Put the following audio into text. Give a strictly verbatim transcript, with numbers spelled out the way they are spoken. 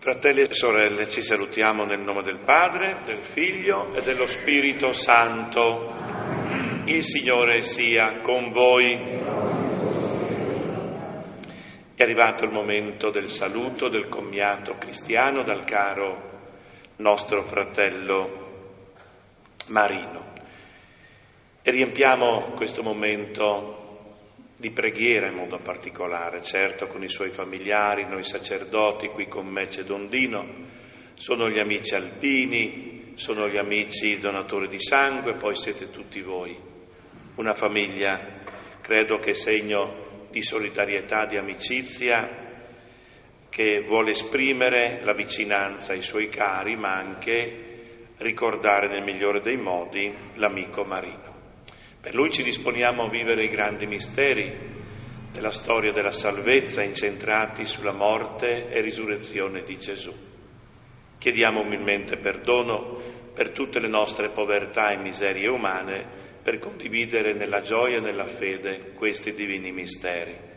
Fratelli e sorelle, ci salutiamo nel nome del Padre, del Figlio e dello Spirito Santo. Il Signore sia con voi. È arrivato il momento del saluto, del commiato cristiano dal caro nostro fratello Marino. E riempiamo questo momento di preghiera in modo particolare, certo con i suoi familiari, noi sacerdoti, qui con me c'è Dondino, sono gli amici alpini, sono gli amici donatori di sangue, poi siete tutti voi, una famiglia, credo che segno di solidarietà, di amicizia, che vuole esprimere la vicinanza ai suoi cari, ma anche ricordare nel migliore dei modi l'amico Marino. Per lui ci disponiamo a vivere i grandi misteri della storia della salvezza incentrati sulla morte e risurrezione di Gesù. Chiediamo umilmente perdono per tutte le nostre povertà e miserie umane per condividere nella gioia e nella fede questi divini misteri.